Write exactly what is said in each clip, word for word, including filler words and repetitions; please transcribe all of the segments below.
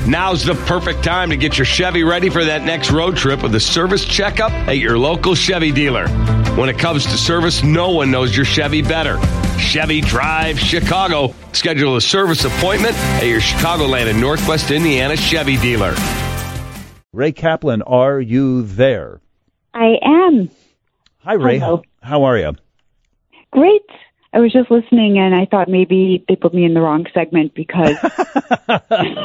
Now's the perfect time to get your Chevy ready for that next road trip with a service checkup at your local Chevy dealer. When it comes to service, no one knows your Chevy better. Chevy Drive Chicago. Schedule a service appointment at your Chicagoland and Northwest Indiana Chevy dealer. Ray Kaplan, are you there? I am. Hi, Ray. Hello. How are you? Great. I was just listening, and I thought maybe they put me in the wrong segment because I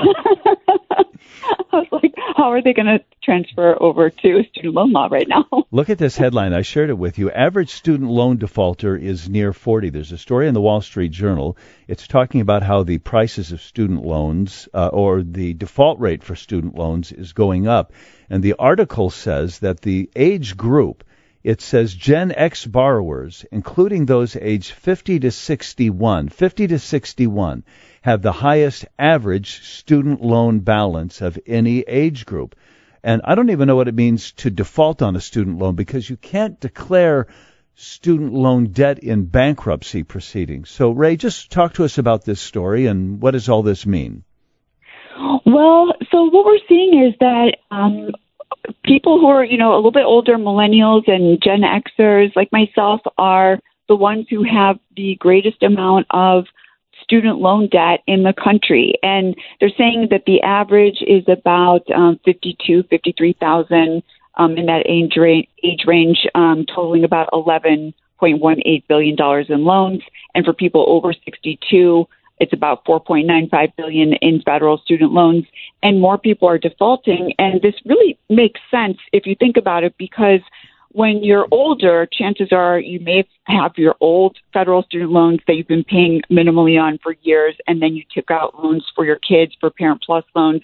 was like, how are they going to transfer over to student loan law right now? Look at this headline. I shared it with you. Average student loan defaulter is near forty. There's a story in the Wall Street Journal. It's talking about how the prices of student loans uh, or the default rate for student loans is going up. And the article says that the age group, it says Gen X borrowers, including those aged fifty to sixty-one, fifty to sixty-one, have the highest average student loan balance of any age group. And I don't even know what it means to default on a student loan because you can't declare student loan debt in bankruptcy proceedings. So, Ray, just talk to us about this story and what does all this mean? Well, so what we're seeing is that um, people who are, you know, a little bit older, millennials and Gen Xers like myself, are the ones who have the greatest amount of student loan debt in the country. And they're saying that the average is about um, fifty-two, fifty-three thousand um, in that age, ra- age range, um, totaling about eleven point one eight billion dollars in loans. And for people over sixty-two, it's about four point nine five billion dollars in federal student loans, and more people are defaulting. And this really makes sense if you think about it, because when you're older, chances are you may have your old federal student loans that you've been paying minimally on for years, and then you took out loans for your kids for Parent Plus loans.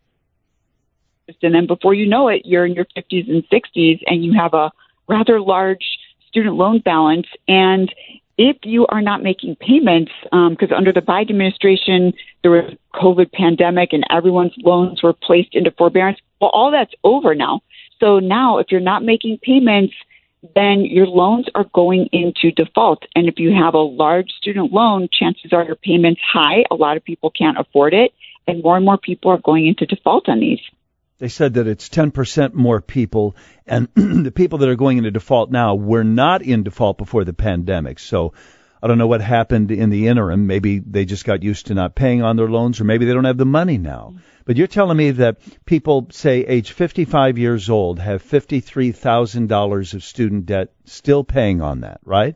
And then before you know it, you're in your fifties and sixties, and you have a rather large student loan balance. And if you are not making payments, because um, under the Biden administration, there was a COVID pandemic and everyone's loans were placed into forbearance, well, all that's over now. So now if you're not making payments, then your loans are going into default. And if you have a large student loan, chances are your payment's high. A lot of people can't afford it. And more and more people are going into default on these. They said that it's ten percent more people, and the people that are going into default now were not in default before the pandemic. So I don't know what happened in the interim. Maybe they just got used to not paying on their loans, or maybe they don't have the money now. But you're telling me that people, say, age fifty-five years old, have fifty-three thousand dollars of student debt still paying on that, right?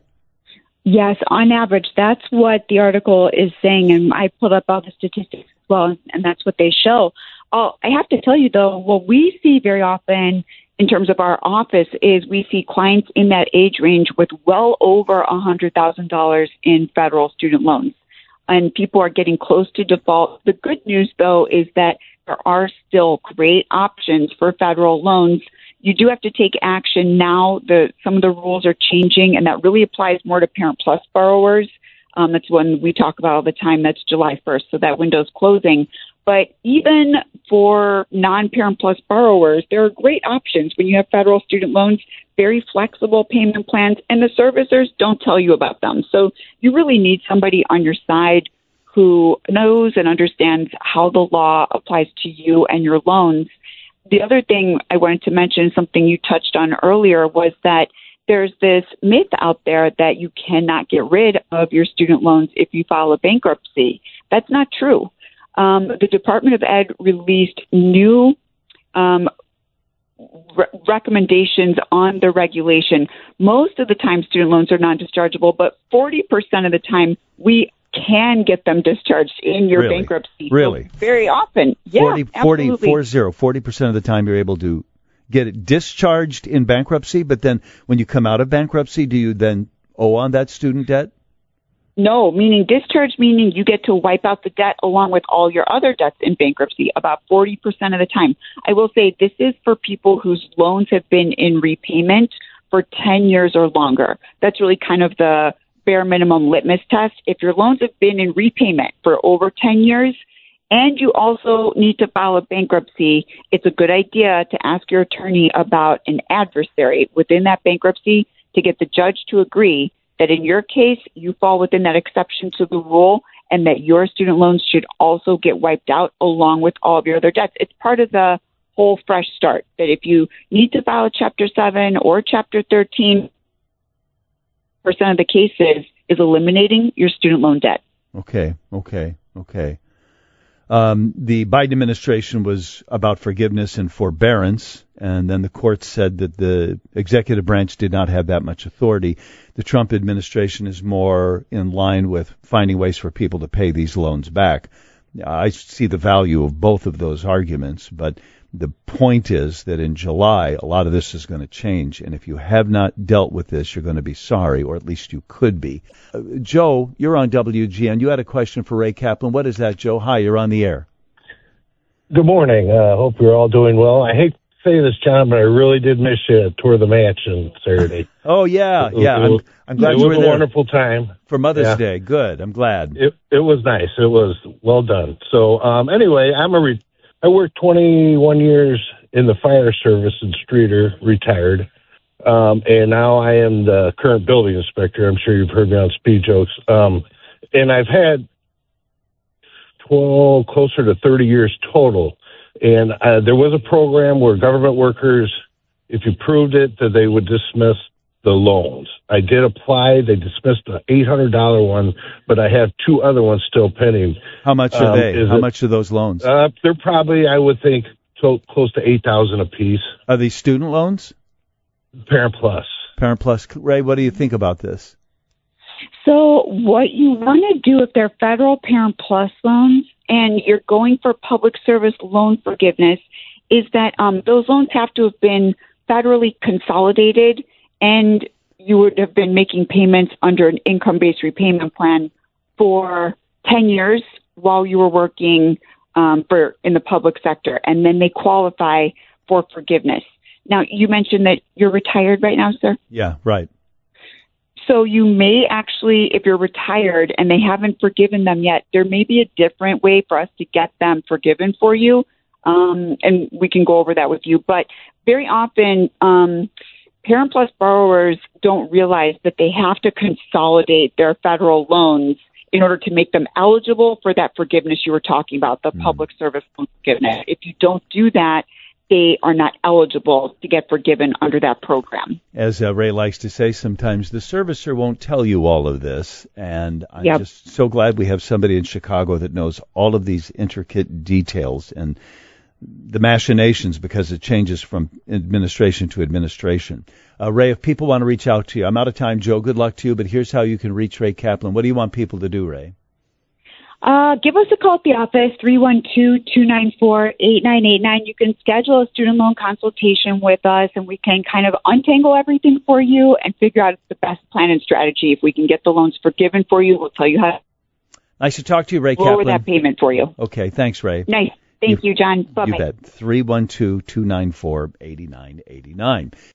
Yes, on average. That's what the article is saying, and I pulled up all the statistics as well, and that's what they show. Oh, I have to tell you, though, what we see very often in terms of our office is we see clients in that age range with well over one hundred thousand dollars in federal student loans. And people are getting close to default. The good news, though, is that there are still great options for federal loans. You do have to take action now. The, some of the rules are changing, and that really applies more to Parent Plus borrowers. Um, that's when we talk about all the time. That's July first, so that window's closing. But even for non-Parent Plus borrowers, there are great options when you have federal student loans, very flexible payment plans, and the servicers don't tell you about them. So you really need somebody on your side who knows and understands how the law applies to you and your loans. The other thing I wanted to mention, something you touched on earlier, was that there's this myth out there that you cannot get rid of your student loans if you file a bankruptcy. That's not true. Um, the Department of Ed released new um, re- recommendations on the regulation. Most of the time, student loans are non-dischargeable, but forty percent of the time, we can get them discharged in your really? bankruptcy. Really? So very often. Yeah, forty, forty, absolutely. four zero, forty percent of the time you're able to get it discharged in bankruptcy, but then when you come out of bankruptcy, do you then owe on that student debt? No, meaning discharge, meaning you get to wipe out the debt along with all your other debts in bankruptcy about forty percent of the time. I will say this is for people whose loans have been in repayment for ten years or longer. That's really kind of the bare minimum litmus test. If your loans have been in repayment for over ten years and you also need to file a bankruptcy, it's a good idea to ask your attorney about an adversary within that bankruptcy to get the judge to agree that in your case, you fall within that exception to the rule and that your student loans should also get wiped out along with all of your other debts. It's part of the whole fresh start, that if you need to file a Chapter seven or Chapter thirteen, percent of the cases is eliminating your student loan debt. Okay, okay, okay. Um, the Biden administration was about forgiveness and forbearance, and then the court said that the executive branch did not have that much authority. The Trump administration is more in line with finding ways for people to pay these loans back. I see the value of both of those arguments, but the point is that in July, a lot of this is going to change, and if you have not dealt with this, you're going to be sorry, or at least you could be. Uh, Joe, you're on W G N. You had a question for Ray Kaplan. What is that, Joe? Hi, you're on the air. Good morning. I uh, hope you're all doing well. I hate to say this, John, but I really did miss you at Tour of the Match on Saturday. Oh, yeah, it, yeah. It was, I'm, I'm glad it you were was a there. wonderful time. For Mother's yeah. Day. Good. I'm glad. It it was nice. It was well done. So um, anyway, I'm a re- I worked twenty-one years in the fire service in Streeter, retired. Um, and now I am the current building inspector. I'm sure you've heard me on Speed Jokes. Um, and I've had twelve, closer to thirty years total. And uh, there was a program where government workers, if you proved it, that they would dismiss the loans. I did apply. They dismissed the eight hundred dollars one, but I have two other ones still pending. How much are um, they? How it, much are those loans? Uh, they're probably, I would think, so close to eight thousand dollars a piece. Are these student loans? Parent Plus. Parent Plus. Ray, what do you think about this? So what you want to do if they're federal Parent Plus loans and you're going for public service loan forgiveness is that um, those loans have to have been federally consolidated, and you would have been making payments under an income-based repayment plan for ten years while you were working um, for in the public sector, and then they qualify for forgiveness. Now, you mentioned that you're retired right now, sir? Yeah, right. So you may actually, if you're retired and they haven't forgiven them yet, there may be a different way for us to get them forgiven for you, um, and we can go over that with you. But very often, um, Parent Plus borrowers don't realize that they have to consolidate their federal loans in order to make them eligible for that forgiveness you were talking about, the mm. public service loan forgiveness. If you don't do that, they are not eligible to get forgiven under that program. As uh, Ray likes to say sometimes, the servicer won't tell you all of this, and I'm yep. just so glad we have somebody in Chicago that knows all of these intricate details and the machinations, because it changes from administration to administration. Uh, Ray, if people want to reach out to you, I'm out of time, Joe. Good luck to you, but here's how you can reach Ray Kaplan. What do you want people to do, Ray? Uh, give us a call at the office, three one two, two nine four, eight nine eight nine. You can schedule a student loan consultation with us, and we can kind of untangle everything for you and figure out the best plan and strategy. If we can get the loans forgiven for you, we'll tell you how Nice to talk to you, Ray to lower Kaplan. that payment for you. Okay, thanks, Ray. Nice. Thank you, you John. Bye-bye. You bet. three one two, two nine four, eight nine eight nine.